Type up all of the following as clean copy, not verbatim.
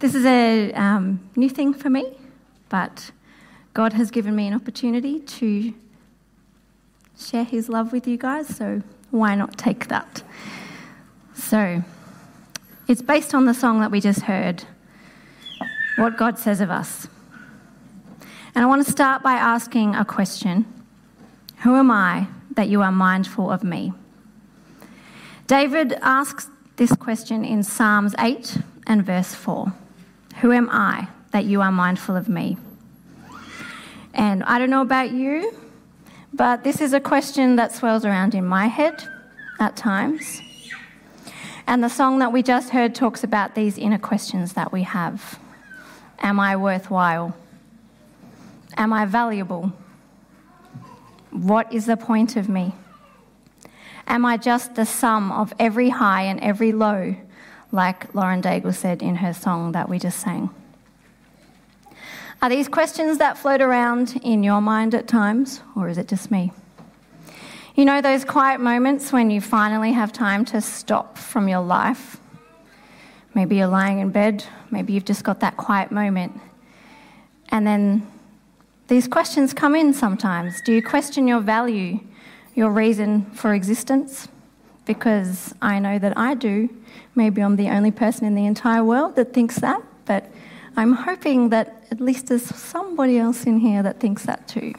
This is a new thing for me, but God has given me an opportunity to share his love with you guys, so why not take that? So, it's based on the song that we just heard, What God Says of Us. And I want to start by asking a question. Who am I that you are mindful of me? David asks this question in Psalms 8 and verse 4. Who am I that you are mindful of me? And I don't know about you, but this is a question that swirls around in my head at times. And the song that we just heard talks about these inner questions that we have. Am I worthwhile? Am I valuable? What is the point of me? Am I just the sum of every high and every low, like Lauren Daigle said in her song that we just sang? Are these questions that float around in your mind at times, or is it just me? You know those quiet moments when you finally have time to stop from your life? Maybe you're lying in bed, maybe you've just got that quiet moment. And then these questions come in sometimes. Do you question your value, your reason for existence? Because I know that I do. Maybe I'm the only person in the entire world that thinks that, but I'm hoping that at least there's somebody else in here that thinks that too.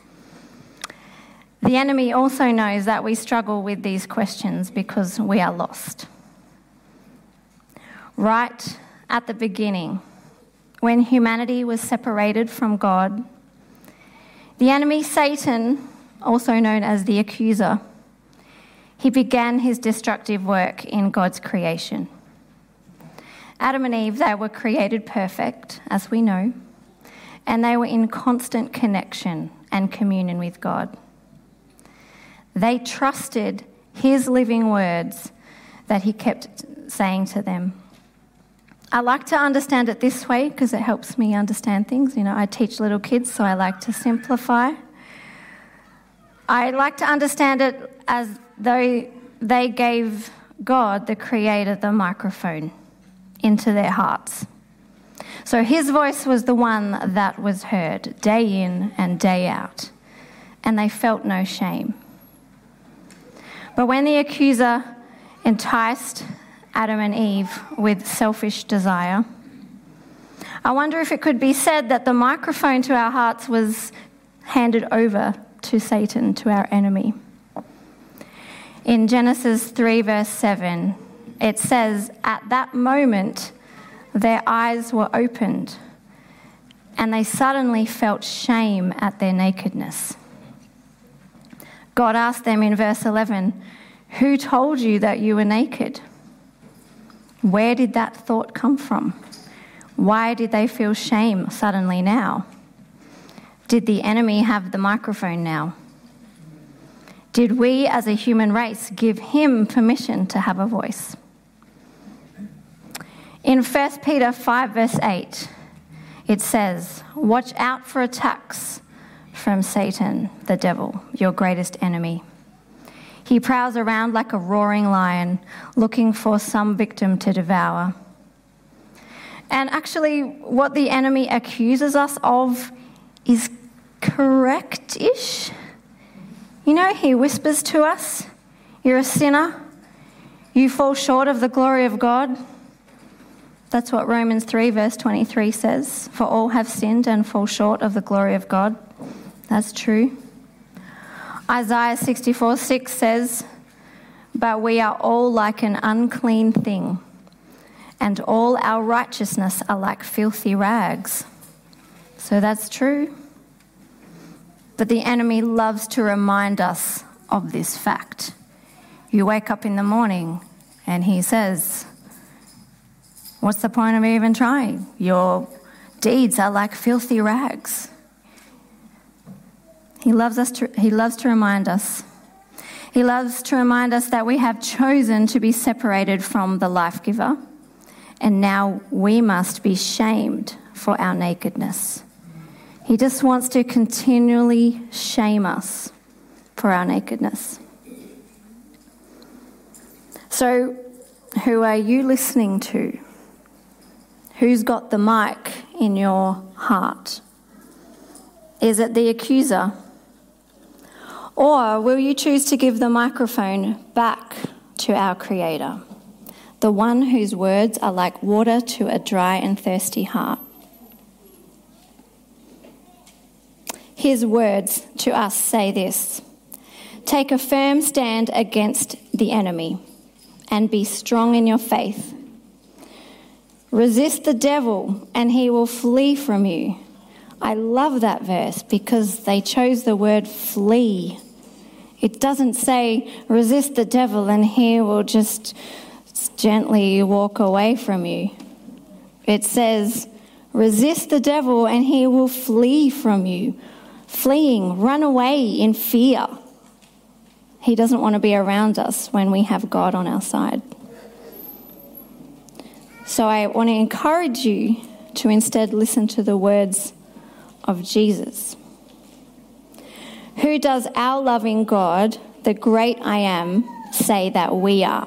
The enemy also knows that we struggle with these questions because we are lost. Right at the beginning, when humanity was separated from God, the enemy Satan, also known as the accuser, he began his destructive work in God's creation. Adam and Eve, they were created perfect, as we know, and they were in constant connection and communion with God. They trusted his living words that he kept saying to them. I like to understand it this way because it helps me understand things. You know, I teach little kids, so I like to simplify. I like to understand it as though they gave God, the Creator, the microphone into their hearts. So his voice was the one that was heard day in and day out, and they felt no shame. But when the accuser enticed Adam and Eve with selfish desire, I wonder if it could be said that the microphone to our hearts was handed over to Satan, to our enemy. In Genesis 3 verse 7, it says, at that moment their eyes were opened and they suddenly felt shame at their nakedness. God asked them in verse 11, who told you that you were naked? Where did that thought come from? Why did they feel shame suddenly now? Did the enemy have the microphone now? Did we as a human race give him permission to have a voice? In 1 Peter 5 verse 8, it says, watch out for attacks from Satan, the devil, your greatest enemy. He prowls around like a roaring lion, looking for some victim to devour. And actually, what the enemy accuses us of is correct-ish. You know, he whispers to us, you're a sinner, you fall short of the glory of God. That's what Romans 3 verse 23 says, for all have sinned and fall short of the glory of God. That's true. Isaiah 64:6 says, but we are all like an unclean thing, and all our righteousness are like filthy rags. So that's true. But the enemy loves to remind us of this fact. You wake up in the morning and he says, what's the point of even trying? Your deeds are like filthy rags. He loves to remind us. He loves to remind us that we have chosen to be separated from the life giver, and now we must be shamed for our nakedness. He just wants to continually shame us for our nakedness. So, who are you listening to? Who's got the mic in your heart? Is it the accuser? Or will you choose to give the microphone back to our Creator, the one whose words are like water to a dry and thirsty heart? His words to us say this: take a firm stand against the enemy and be strong in your faith. Resist the devil and he will flee from you. I love that verse because they chose the word flee. It doesn't say resist the devil and he will just gently walk away from you. It says resist the devil and he will flee from you. Fleeing, run away in fear. He doesn't want to be around us when we have God on our side. So I want to encourage you to instead listen to the words of Jesus. Who does our loving God, the great I Am, say that we are?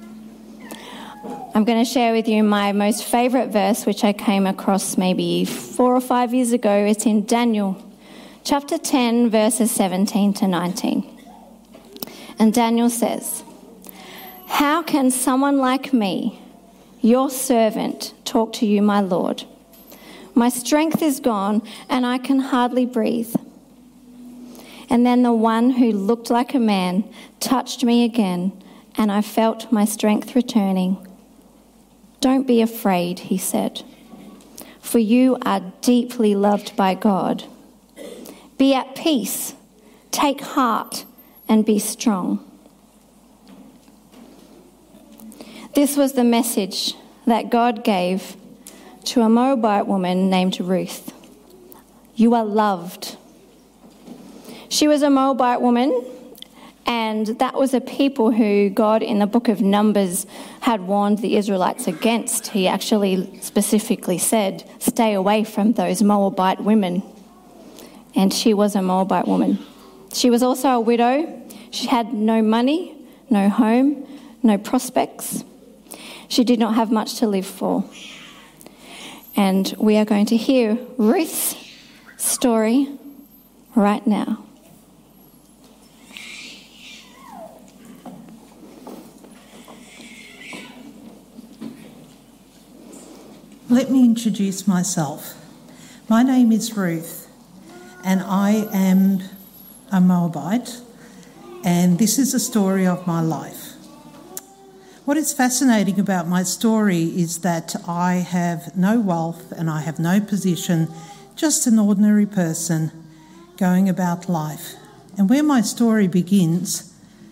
I'm going to share with you my most favourite verse, which I came across maybe 4 or 5 years ago. It's in Daniel chapter 10, verses 17 to 19. And Daniel says, how can someone like me, your servant, talk to you, my Lord? My strength is gone and I can hardly breathe. And then the one who looked like a man touched me again, and I felt my strength returning. Don't be afraid, he said, for you are deeply loved by God. Be at peace, take heart, and be strong. This was the message that God gave to a Moabite woman named Ruth. You are loved. She was a Moabite woman, and that was a people who God in the book of Numbers had warned the Israelites against. He actually specifically said, stay away from those Moabite women. And she was a Moabite woman. She was also a widow. She had no money, no home, no prospects. She did not have much to live for. And we are going to hear Ruth's story right now. Let me introduce myself. My name is Ruth, and I am a Moabite, and this is the story of my life. What is fascinating about my story is that I have no wealth and I have no position, just an ordinary person going about life. And where my story begins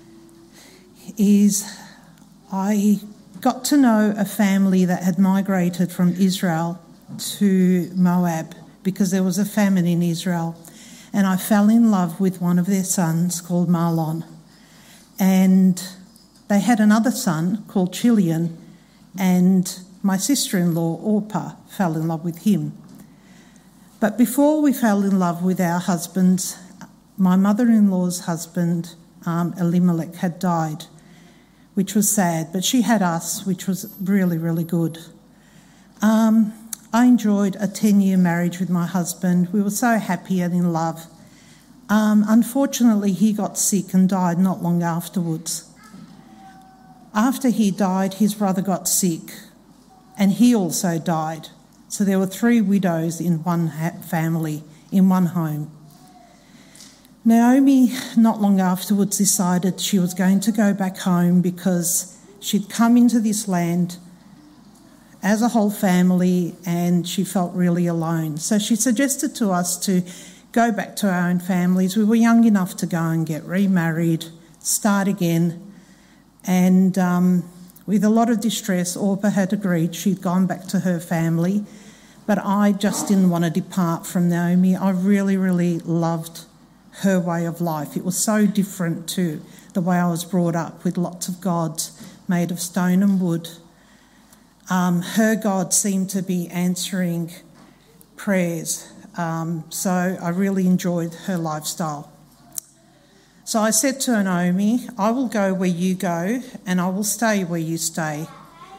is I got to know a family that had migrated from Israel to Moab because there was a famine in Israel. And I fell in love with one of their sons called Mahlon. And they had another son called Chilion, and my sister-in-law, Orpah, fell in love with him. But before we fell in love with our husbands, my mother-in-law's husband, Elimelech, had died, which was sad, but she had us, which was really, really good. I enjoyed a 10-year marriage with my husband. We were so happy and in love. Unfortunately, he got sick and died not long afterwards. After he died, his brother got sick, and he also died. So there were 3 widows in one family, in one home. Naomi, not long afterwards, decided she was going to go back home because she'd come into this land as a whole family and she felt really alone. So she suggested to us to go back to our own families. We were young enough to go and get remarried, start again. And with a lot of distress, Orpah had agreed. She'd gone back to her family. But I just didn't want to depart from Naomi. I really, really loved her way of life. It was so different to the way I was brought up, with lots of gods made of stone and wood. Her God seemed to be answering prayers. So I really enjoyed her lifestyle. So I said to Naomi, I will go where you go and I will stay where you stay.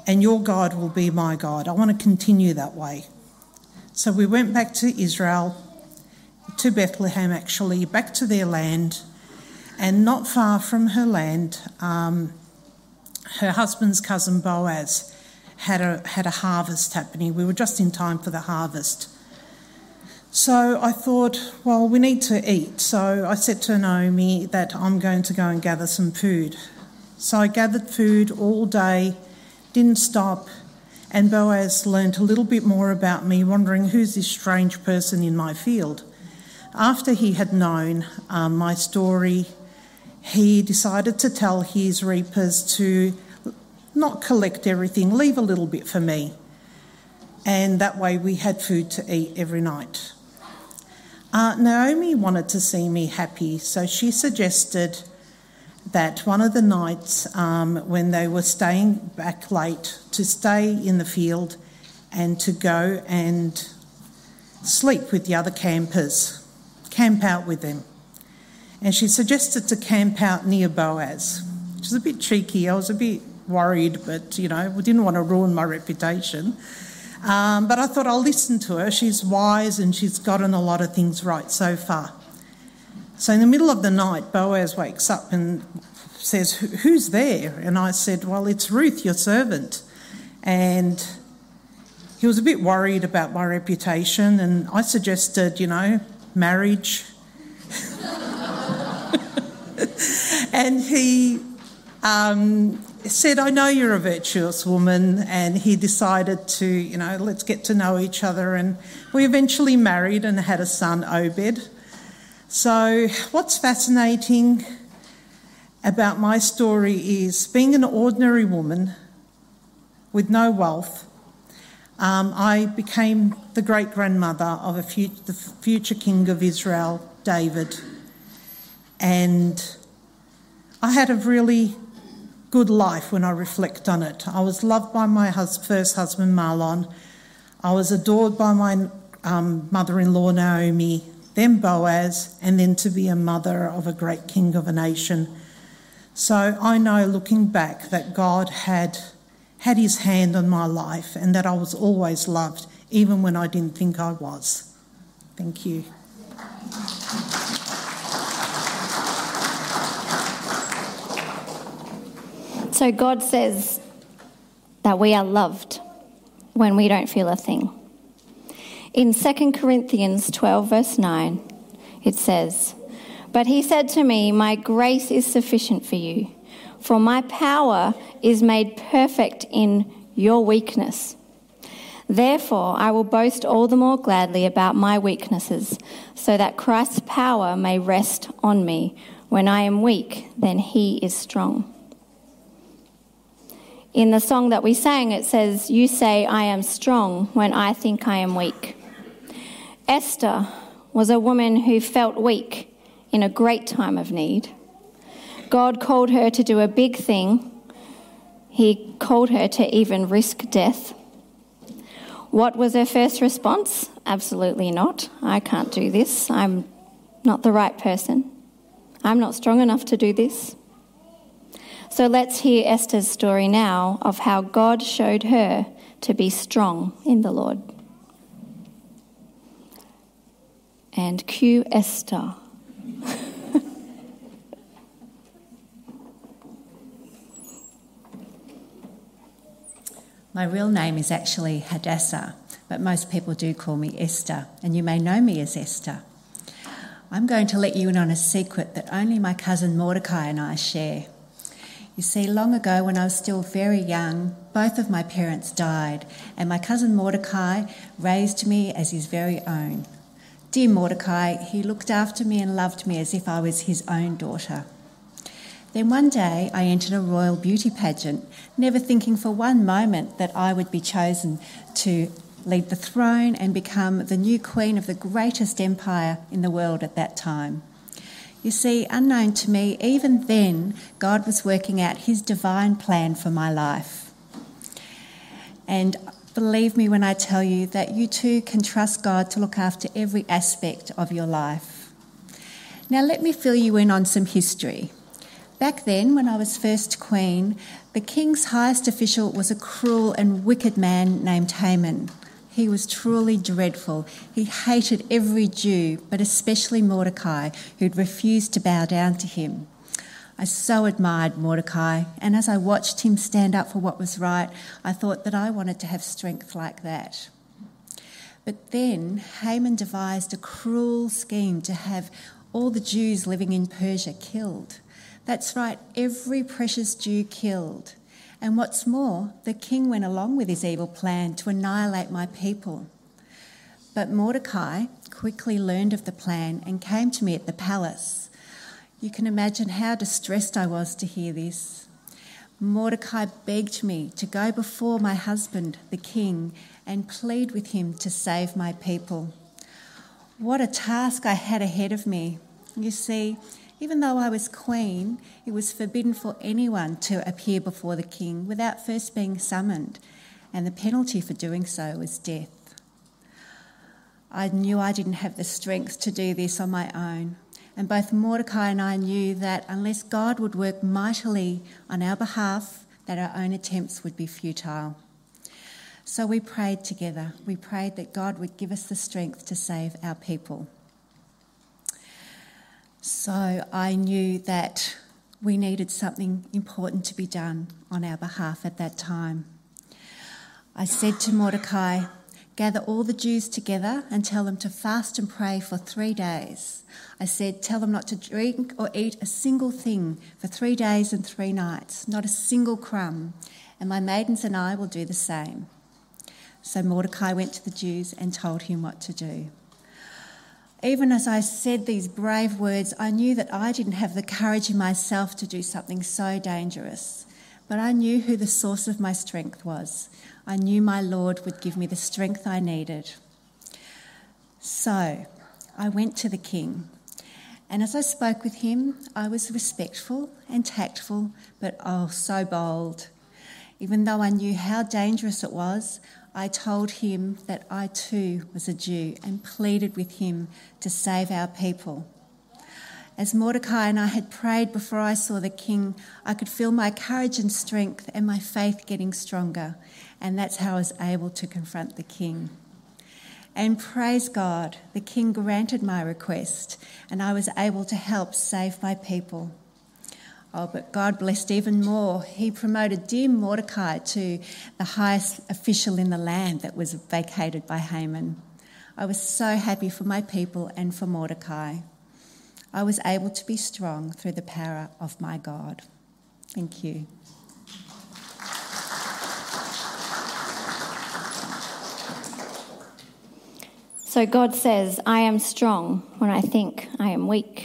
and your God will be my God. I want to continue that way. So we went back to Israel, to Bethlehem actually, back to their land, and not far from her land, her husband's cousin Boaz had a harvest happening. We were just in time for the harvest. So I thought, well, we need to eat. So I said to Naomi that I'm going to go and gather some food. So I gathered food all day, didn't stop, and Boaz learnt a little bit more about me, wondering who's this strange person in my field. After he had known my story, he decided to tell his reapers to not collect everything, leave a little bit for me. And that way we had food to eat every night. Naomi wanted to see me happy, so she suggested that one of the nights when they were staying back late, to stay in the field and to go and sleep with the other campers, camp out with them. And she suggested to camp out near Boaz, which was a bit cheeky. I was a bit worried, but, we didn't want to ruin my reputation. But I thought I'll listen to her. She's wise and she's gotten a lot of things right so far. So in the middle of the night, Boaz wakes up and says, "Who's there?" And I said, "Well, it's Ruth, your servant." And he was a bit worried about my reputation, and I suggested, marriage. And he said, "I know you're a virtuous woman," and he decided to, let's get to know each other. And we eventually married and had a son, Obed. So what's fascinating about my story is being an ordinary woman with no wealth, I became the great-grandmother of the future king of Israel, David. And I had a really good life when I reflect on it. I was loved by my first husband, Mahlon. I was adored by my mother-in-law, Naomi, then Boaz, and then to be a mother of a great king of a nation. So I know, looking back, that God had his hand on my life and that I was always loved, even when I didn't think I was. Thank you. So God says that we are loved when we don't feel a thing. In 2 Corinthians 12 verse 9, it says, "But he said to me, my grace is sufficient for you, for my power is made perfect in your weakness. Therefore, I will boast all the more gladly about my weaknesses, so that Christ's power may rest on me. When I am weak, then he is strong." In the song that we sang, it says, "You say I am strong when I think I am weak." Esther was a woman who felt weak in a great time of need. God called her to do a big thing. He called her to even risk death. What was her first response? Absolutely not. I can't do this. I'm not the right person. I'm not strong enough to do this. So let's hear Esther's story now of how God showed her to be strong in the Lord. And cue Esther. My real name is actually Hadassah, but most people do call me Esther, and you may know me as Esther. I'm going to let you in on a secret that only my cousin Mordecai and I share. You see, long ago when I was still very young, both of my parents died, and my cousin Mordecai raised me as his very own. Dear Mordecai, he looked after me and loved me as if I was his own daughter. Then one day I entered a royal beauty pageant, never thinking for one moment that I would be chosen to lead the throne and become the new queen of the greatest empire in the world at that time. You see, unknown to me, even then, God was working out his divine plan for my life. And believe me when I tell you that you too can trust God to look after every aspect of your life. Now let me fill you in on some history. Back then, when I was first queen, the king's highest official was a cruel and wicked man named Haman. He was truly dreadful. He hated every Jew, but especially Mordecai, who'd refused to bow down to him. I so admired Mordecai, and as I watched him stand up for what was right, I thought that I wanted to have strength like that. But then Haman devised a cruel scheme to have all the Jews living in Persia killed. That's right, every precious Jew killed. And what's more, the king went along with his evil plan to annihilate my people. But Mordecai quickly learned of the plan and came to me at the palace. You can imagine how distressed I was to hear this. Mordecai begged me to go before my husband, the king, and plead with him to save my people. What a task I had ahead of me. You see, even though I was queen, it was forbidden for anyone to appear before the king without first being summoned, and the penalty for doing so was death. I knew I didn't have the strength to do this on my own, and both Mordecai and I knew that unless God would work mightily on our behalf, that our own attempts would be futile. So we prayed together. We prayed that God would give us the strength to save our people. So I knew that we needed something important to be done on our behalf at that time. I said to Mordecai, gather all the Jews together and tell them to fast and pray for 3 days. I said, tell them not to drink or eat a single thing for 3 days and 3 nights, not a single crumb, and my maidens and I will do the same. So Mordecai went to the Jews and told him what to do. Even as I said these brave words, I knew that I didn't have the courage in myself to do something so dangerous. But I knew who the source of my strength was. I knew my Lord would give me the strength I needed. So I went to the king. And as I spoke with him, I was respectful and tactful, but oh, so bold. Even though I knew how dangerous it was, I told him that I too was a Jew and pleaded with him to save our people. As Mordecai and I had prayed before I saw the king, I could feel my courage and strength and my faith getting stronger, and that's how I was able to confront the king. And praise God, the king granted my request, and I was able to help save my people. Oh, but God blessed even more. He promoted dear Mordecai to the highest official in the land that was vacated by Haman. I was so happy for my people and for Mordecai. I was able to be strong through the power of my God. Thank you. So God says, I am strong when I think I am weak.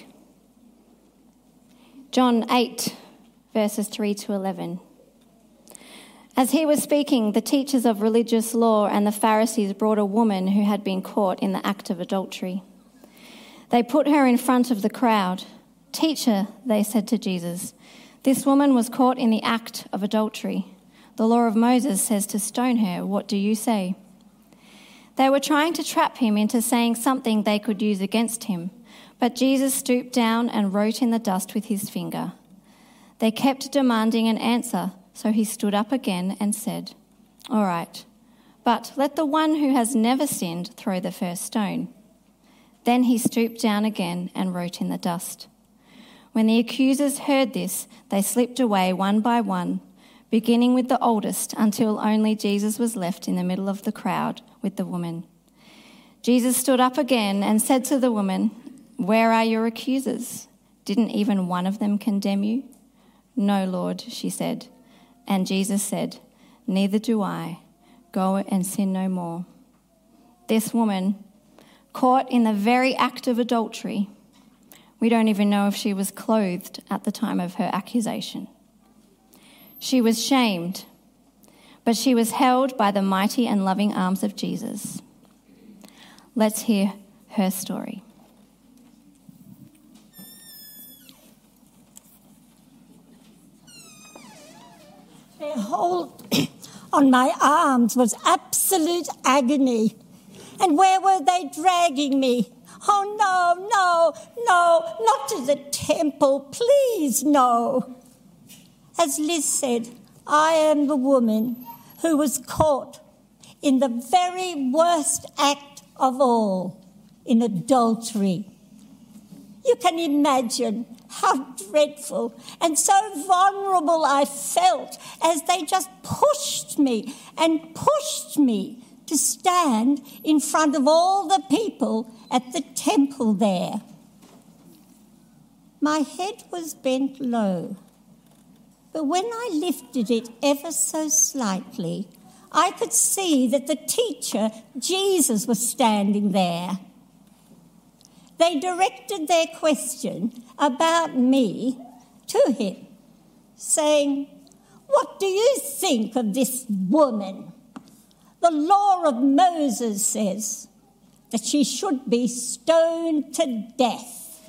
John 8, verses 3 to 11. As he was speaking, the teachers of religious law and the Pharisees brought a woman who had been caught in the act of adultery. They put her in front of the crowd. Teacher, they said to Jesus, this woman was caught in the act of adultery. The law of Moses says to stone her. What do you say? They were trying to trap him into saying something they could use against him. But Jesus stooped down and wrote in the dust with his finger. They kept demanding an answer, so he stood up again and said, all right, but let the one who has never sinned throw the first stone. Then he stooped down again and wrote in the dust. When the accusers heard this, they slipped away one by one, beginning with the oldest, until only Jesus was left in the middle of the crowd with the woman. Jesus stood up again and said to the woman, where are your accusers? Didn't even one of them condemn you? No, Lord, she said. And Jesus said, neither do I. Go and sin no more. This woman, caught in the very act of adultery, we don't even know if she was clothed at the time of her accusation. She was shamed, but she was held by the mighty and loving arms of Jesus. Let's hear her story. Their hold on my arms was absolute agony. And where were they dragging me? Oh, no, not to the temple, please, no. As Liz said, I am the woman who was caught in the very worst act of all, in adultery. You can imagine how dreadful and so vulnerable I felt as they just pushed me to stand in front of all the people at the temple there. My head was bent low, but when I lifted it ever so slightly, I could see that the teacher, Jesus, was standing there. They directed their question about me to him, saying, "What do you think of this woman? The law of Moses says that she should be stoned to death."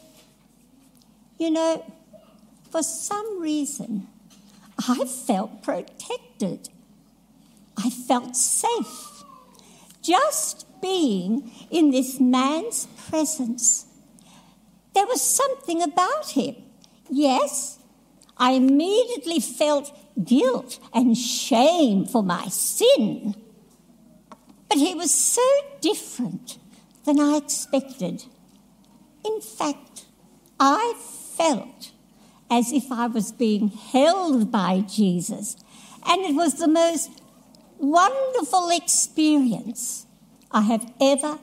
You know, for some reason, I felt protected. I felt safe. Just being in this man's presence. There was something about him. Yes, I immediately felt guilt and shame for my sin. But he was so different than I expected. In fact, I felt as if I was being held by Jesus, and it was the most wonderful experience I have ever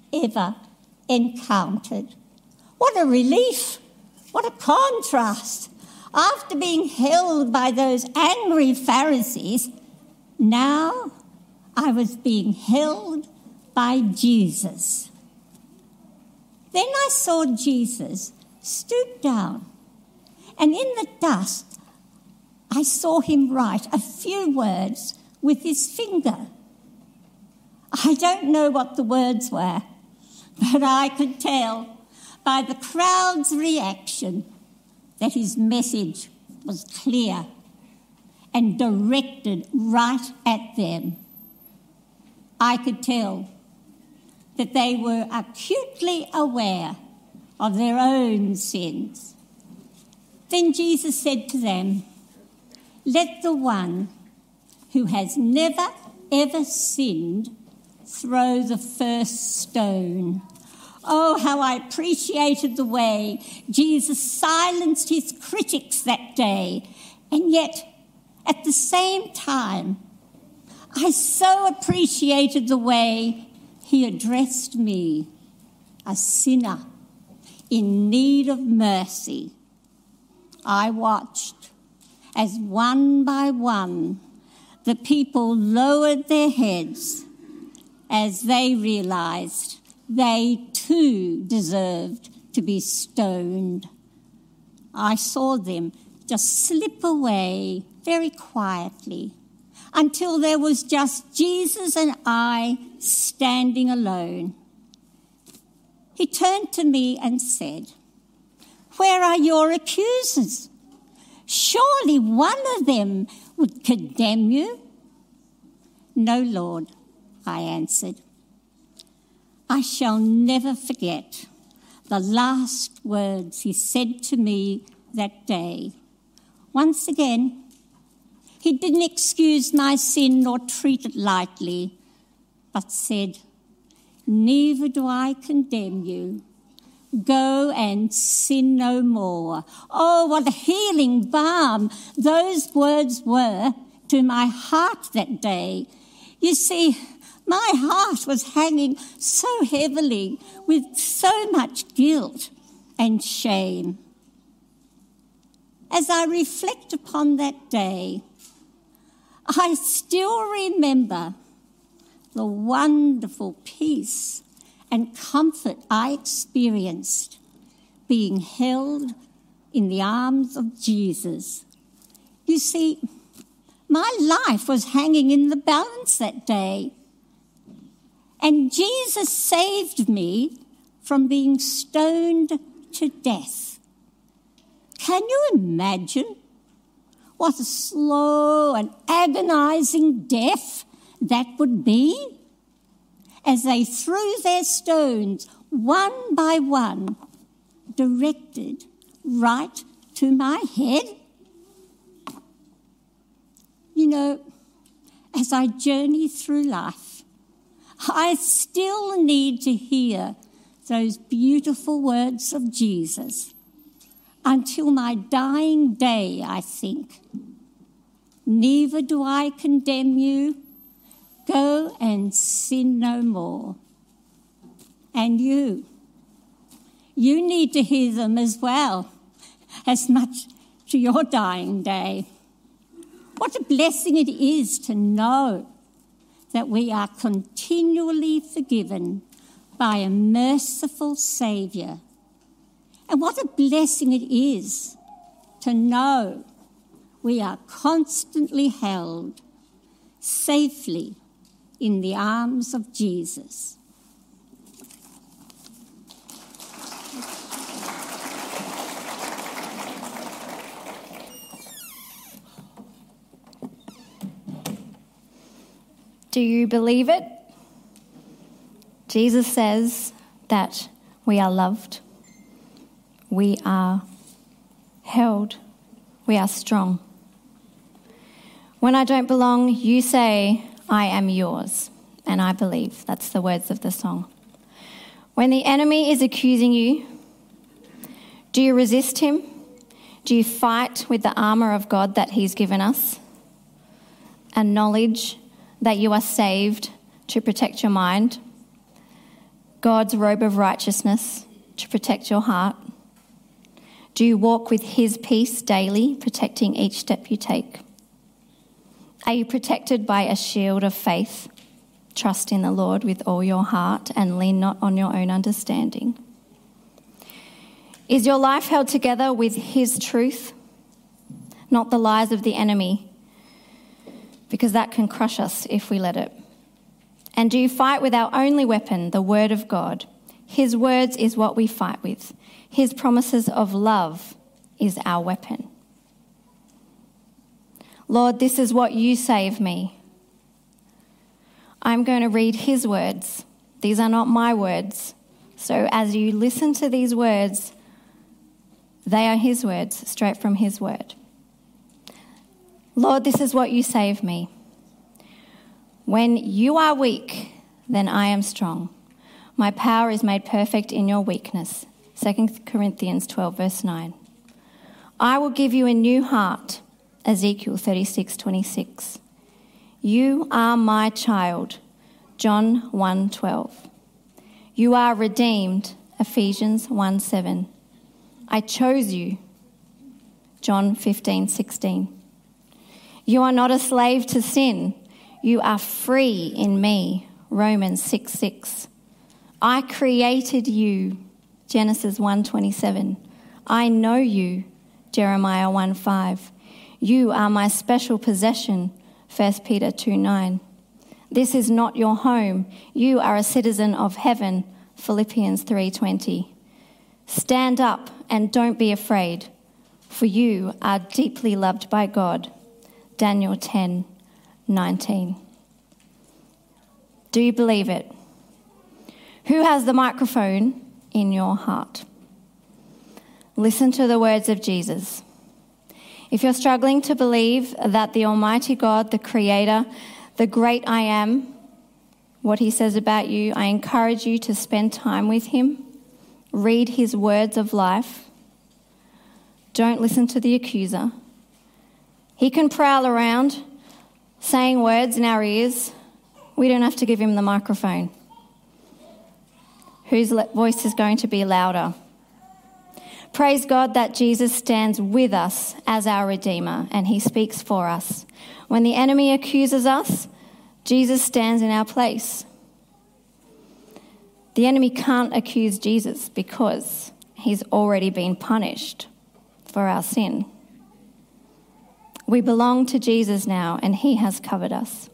encountered. What a relief! What a contrast! After being held by those angry Pharisees, now I was being held by Jesus. Then I saw Jesus stoop down, and in the dust I saw him write a few words with his finger. I don't know what the words were, but I could tell by the crowd's reaction that his message was clear and directed right at them. I could tell that they were acutely aware of their own sins. Then Jesus said to them, "Let the one who has never ever sinned throw the first stone." Oh, how I appreciated the way Jesus silenced his critics that day. And yet, at the same time, I so appreciated the way he addressed me, a sinner in need of mercy. I watched as one by one the people lowered their heads as they realised they too deserved to be stoned. I saw them just slip away very quietly until there was just Jesus and I standing alone. He turned to me and said, "Where are your accusers? Surely one of them would condemn you." "No, Lord," I answered. I shall never forget the last words he said to me that day. Once again, he didn't excuse my sin nor treat it lightly, but said, "Neither do I condemn you. Go and sin no more." Oh, what a healing balm those words were to my heart that day. You see, my heart was hanging so heavily with so much guilt and shame. As I reflect upon that day, I still remember the wonderful peace and comfort I experienced being held in the arms of Jesus. You see, my life was hanging in the balance that day. And Jesus saved me from being stoned to death. Can you imagine what a slow and agonising death that would be? As they threw their stones one by one, directed right to my head. You know, as I journey through life, I still need to hear those beautiful words of Jesus. Until my dying day, I think. Neither do I condemn you. Go and sin no more. And you need to hear them as well, as much to your dying day. What a blessing it is to know that we are continually forgiven by a merciful Saviour. And what a blessing it is to know we are constantly held safely in the arms of Jesus. Do you believe it? Jesus says that we are loved, we are held, we are strong. When I don't belong, you say, I am yours, and I believe. That's the words of the song. When the enemy is accusing you, do you resist him? Do you fight with the armour of God that he's given us? And knowledge that you are saved to protect your mind, God's robe of righteousness to protect your heart? Do you walk with his peace daily, protecting each step you take? Are you protected by a shield of faith? Trust in the Lord with all your heart and lean not on your own understanding. Is your life held together with his truth, not the lies of the enemy? Because that can crush us if we let it. And do you fight with our only weapon, the word of God? His words is what we fight with. His promises of love is our weapon. Lord, this is what you say of me. I'm going to read his words. These are not my words. So as you listen to these words, they are his words, straight from his word. Lord, this is what you say of me. When you are weak, then I am strong. My power is made perfect in your weakness. 2 Corinthians 12, verse 9. I will give you a new heart. Ezekiel 36:26. You are my child. John 1:12. You are redeemed. Ephesians 1:7. I chose you. John 15:16. You are not a slave to sin. You are free in me. Romans 6:6. I created you. Genesis 1:27. I know you. Jeremiah 1:5. You are my special possession. 1 Peter 2:9. This is not your home. You are a citizen of heaven. Philippians 3:20. Stand up and don't be afraid, for you are deeply loved by God. Daniel 10:19. Do you believe it? Who has the microphone in your heart? Listen to the words of Jesus. If you're struggling to believe that the Almighty God, the Creator, the great I am, what he says about you, I encourage you to spend time with him. Read his words of life. Don't listen to the accuser. He can prowl around saying words in our ears. We don't have to give him the microphone. Whose voice is going to be louder? Praise God that Jesus stands with us as our Redeemer and he speaks for us. When the enemy accuses us, Jesus stands in our place. The enemy can't accuse Jesus because he's already been punished for our sin. We belong to Jesus now and he has covered us.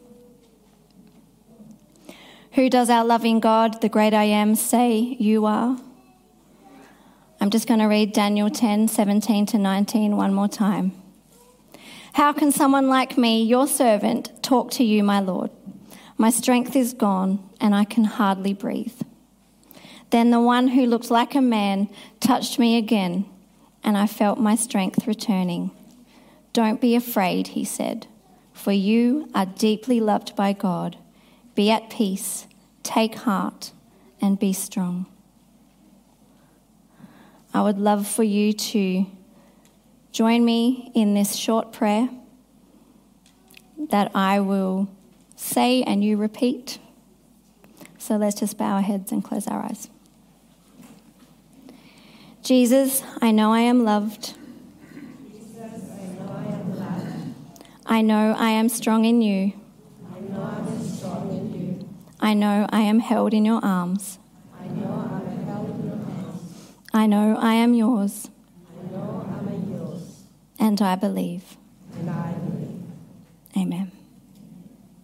Who does our loving God, the great I am, say you are? I'm just going to read Daniel 10:17-19 one more time. How can someone like me, your servant, talk to you, my Lord? My strength is gone and I can hardly breathe. Then the one who looked like a man touched me again and I felt my strength returning. Don't be afraid, he said, for you are deeply loved by God. Be at peace, take heart, and be strong. I would love for you to join me in this short prayer that I will say and you repeat. So let's just bow our heads and close our eyes. Jesus, I know I am loved. I know I am strong in you. I know I am held in your arms. I know I am yours. And I believe. Amen.